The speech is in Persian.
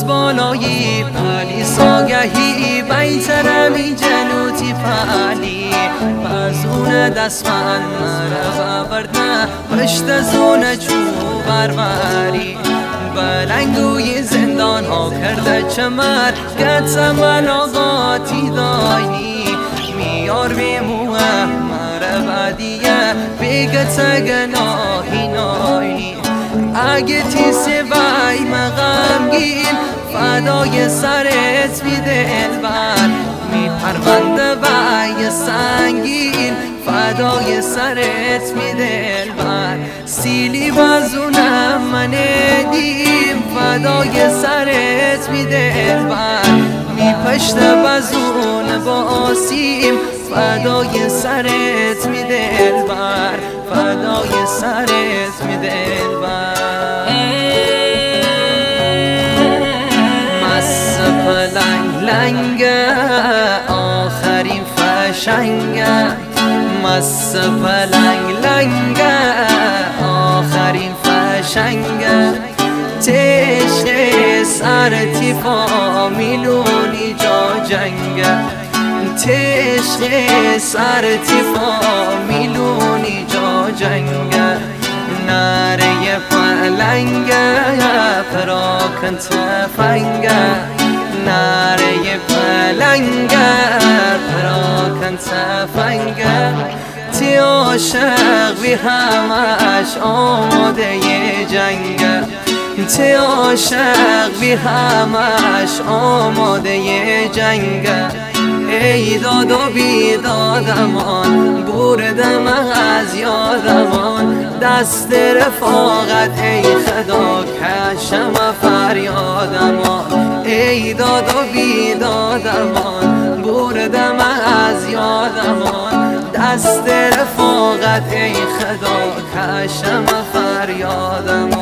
از بالایی پلی ساگهی بیترمی جنوتی پلی پزون دست من مرا بردن پشت زونه چوب بربری بلنگوی زندان ها کرده چمر گت ملاقاتی داینی میار بیموه مرا بدیه بگت گناهی ناینی اگه تیسی وی مغمگین فدای سرت می دلبر می پرونده وی سنگین فدای سرت می دلبر سیلی بازونم من دیم فدای سرت می دلبر می پشت بازون باسیم فدای سرت می دلبر فدای سرت می دلبر مس پلنگ لنگه آخرین فشنگه مس پلنگ لنگه آخرین فشنگه تشت سرتی فامیلونی جا جنگه تشت سرتی فامیلونی جا جنگه نره پلنگه پراکن تفنگه نره پلنگه پراکن تفنگه تی عاشق بی همش آماده ی جنگه تی عاشق بی همش آماده ی جنگه ای داد و بیدادمان بردم از یادمان دست رفاقت ای خدا کشم فریادمان ای داد و بیدادمان بردم از یادمان دست رفاقت ای خدا کشم فریادمان